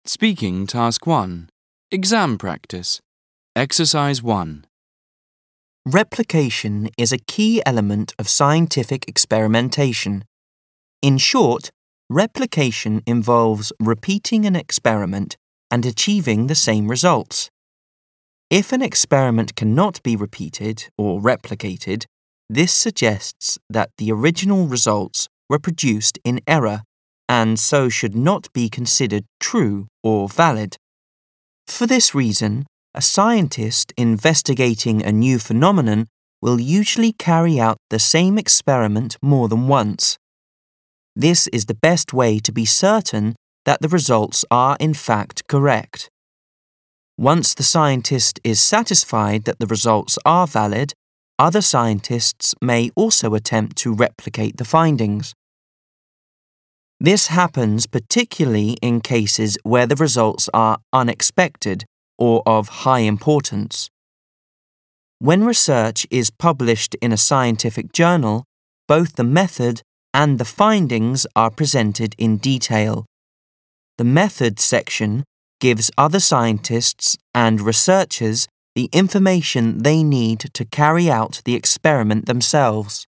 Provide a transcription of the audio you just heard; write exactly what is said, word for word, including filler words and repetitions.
Speaking Task one. Exam Practice. Exercise one. Replication is a key element of scientific experimentation. In short, replication involves repeating an experiment and achieving the same results. If an experiment cannot be repeated or replicated, this suggests that the original results were produced in error and so should not be considered true or valid. For this reason, a scientist investigating a new phenomenon will usually carry out the same experiment more than once. This is the best way to be certain that the results are in fact correct. Once the scientist is satisfied that the results are valid, other scientists may also attempt to replicate the findings. This happens particularly in cases where the results are unexpected or of high importance. When research is published in a scientific journal, both the method and the findings are presented in detail. The method section gives other scientists and researchers the information they need to carry out the experiment themselves.